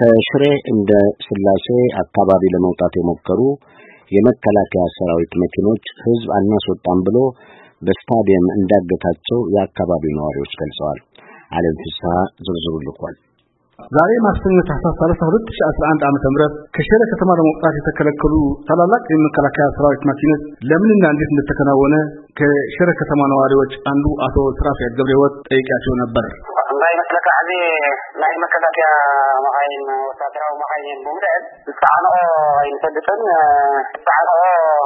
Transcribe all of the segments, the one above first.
ከሽሬ እንደ ስላሴ አካባቢ ለመውጣት የሞከሩ የመከላከያ ሰራዊት መኪኖች ህዝብ አናስወጣም ብሎ በስታዲየም እንዳገታቸው የአካባቢው ነዋሪዎች ገልጸዋል። ዓለም ፍስሐ ዝርዝሩ ልኳል። ዛሬ ማክሰኞ ታህሳስ 30 2011 ዓ.ም ከሽሬ ከተማ ለመውጣት የተከለከሉ ታላላቅ የመከላከያ ሰራዊት መኪኖች ለምንና እንዴት እንደተከናወነ ከሽሬ ከተማ ነዋሪዎች አንዱ አቶ ስራፊል ገብረህይወት ጠይቄያቸው ነበር። እንዳይ መስለካ አዚ ናይ መከላከያ መካይን ወታደራዊ መካይን በሙዳት ጻዕነኦ አይንፈልጥን ጻዕነኦ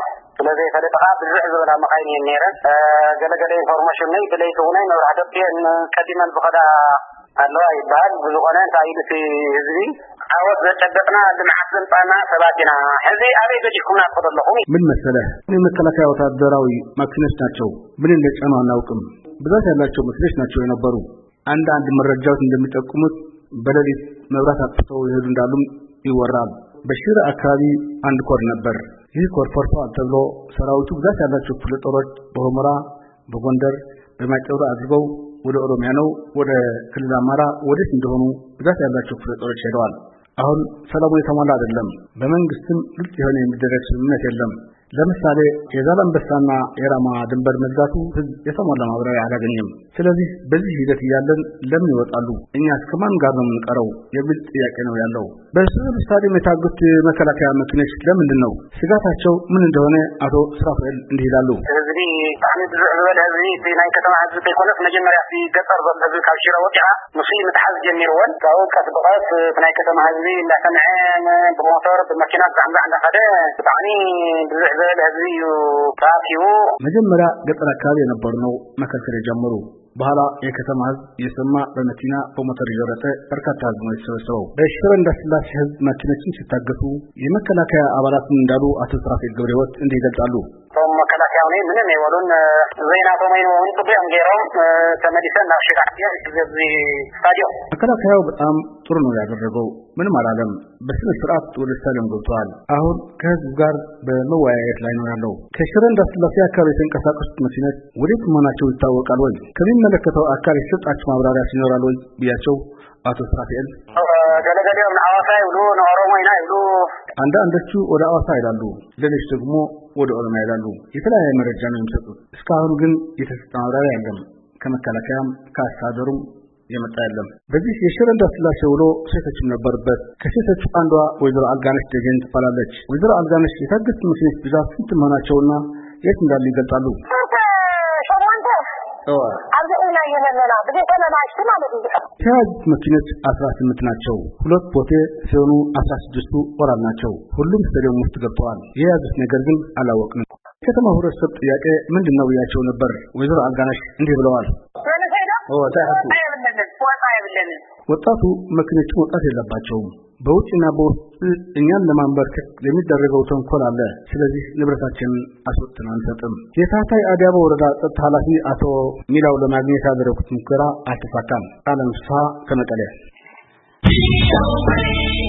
ስለዚህ ፈለጠቃ ብዙሕ ዝበላ መካይን የነረን ገለገለ ኢንፎርሜሽን ናይ ብለይተውናይ መብራህተን ቀዲመን በኸዳ አለው አይባል ብዙ ሆነ ታይልሲ ህዝቢ አወት ዘጨበጥና ልምዓት ስልጣና ሰባቲና ህዝቢ አበይ በጅኩና ተቆደለሁ ምን መሰለ የመከላከያ ወታደራዊ መኪኖች ናቸው ምን እንደጫኑ አናውቅም ብዛት ያላቸው መኪኖች ናቸው የነበሩ አንድ መረጃዎች እንደሚጠቁሙት በሌሊት መብራት አጥፍተው ይሄዱ እንዳሉም ይወራል በሽሬ አካባቢ አንድ ኮር ነበር ይህ ኮር ፈርሷል ተብሎ ሰራዊቱ ብዛት ያላቸው ፍልጦሮች በሁመራ በጎንደር በማይጨው አድርገው ወደ ኦሮሚያ ነው ወደ ክልል አማራ ወዴት እንደሆኑ ብዛት ያላቸው ፍልጦሮች ሄደዋል አሁን ሰላሙ የተሟላ አይደለም በመንግስትም ግልጽ የሆነ የሚደረግ ስምምነት የለም ለምሳሌ የዛላምበሳና የራማ ድንበር መዝጋቱ ህዝብ የተሟላ ማብራሪያ አላገኘም ስለዚህ በዚህ ሂደት ያለን ለምን ይወጣሉ እኛ ከማን ጋር ነው የምንቀረው የሚል ጥያቄ ነው ያለው በሽሬ ስታዲየም የታገቱ መከላከያ መኪኖች ለምንድን ነው ስጋታቸው ምን እንደሆነ አቶ ስራፊል እንዲህ ይላሉ ህዝቢ ታኒ ዝበለ ህዝቢ ናይ ከተማ ህዝቢ ከይኮነስ መጀመሪያ ገጠር ዘሎ ህዝቢ ካብ ሽሬ ወጥዓ ሙስሊም ምትሓዝ ጀሚርዎን ካብ ቀስበቀስ ናይ ከተማ ህዝቢ እንዳሰምዐ ብሞተር በመኪና ዛዕዛ እንዳኸደ ብጣዕሚ ብዙሕ ዝበለ ህዝቢ ታኪው መጀመሪያ ገጠር አካባቢ የነበሩ ነው መከልከል የጀመሩ በኋላ የከተማ ህዝብ የሰማ በመኪና በሞተር እየወረጠ በርካታ ህዝብ ነው የተሰበሰበው በሽሬ እንደ ስላሴ ህዝብ መኪኖችን ሲታገቱ የመከላከያ አባላትን እንዳሉ አቶ ስራፊል ገብረህይወት እንዲህ ይገልጻሉ መከላከያው ላይ ምንም ይወሉን ዘይና ተመይኖ እንጥብያም ገራው ተመዲሰን ናሽቃያ እዚ ስታዲየም መከላከያው በጣም ጥሩ ነው ያደረገው ምንም አላለም በስነ ስርዓት ወደ ስታዲየም ገብቷል አሁን ከህዝብ ጋር በመወያየት ላይ ነው ያለው ከሽሬ እንደ ስላሴ አካባቢ የተንቀሳቀሱት መኪኖች ወዴት መሆናቸው ይታወቃል ወይ ከሚመለከተው አካል የተሰጣቸው ማብራሪያ ሲኖራል ወይ ቢያቸው አቶ ስራፊል ገለገሌው አዋሳ ይሉ ኦሮሞይና ይሉ አንዳንዶቹ ወደ አዋሳ ይላሉ ሌሎች ደግሞ ወደ ኦሮሚያ ይላሉ የተለያየ መረጃ ነው የሚሰጡት እስካሁን ግን የተሰጠ ማብራሪያ የለም ከመከላከያም ከአስተዳደሩም የመጣ የለም በዚህ የሽሬ እንደ ስላሴ ውሎ ሴቶችም ነበሩበት ከሴቶቹ አንዷ ወይዘሮ አልጋነሽ ደጀን ትባላለች ወይዘሮ አልጋነሽ የታገቱ መኪኖች ብዛት ስንት መሆናቸውና የት እንዳሉ ይገልጻሉ አብዛኛው የለለና በተለማሽ ማለት ነው ተያዙት መኪኖች 18 ናቸው ሁለት ቦቴ ሲሆኑ 16ቱ ወራል ናቸው ሁሉም ስታዲየም ውስጥ ገብተዋል የያዙት ነገር ግን አላወቅንም ከተማ ህብረተሰብ ጥያቄ ምንድነው ያቸው ነበር ወይዘሮ አልጋነሽ እንዲህ ብለዋል ወጣቱ መኪኖች መውጣት የለባቸውም በውጭና በውስጥ እኛን ለማንበርከክ የሚደረገው ተንኮል አለ ስለዚህ ንብረታችንን አስወጥተን አንሰጥም የታታይ አዲያቦ ወረዳ ጸጥታ ኃላፊ አቶ ሚላው ለማግኘት ያደረጉት ሙከራ አልተሳካም ዓለም ፍስሐ ከመቀሌ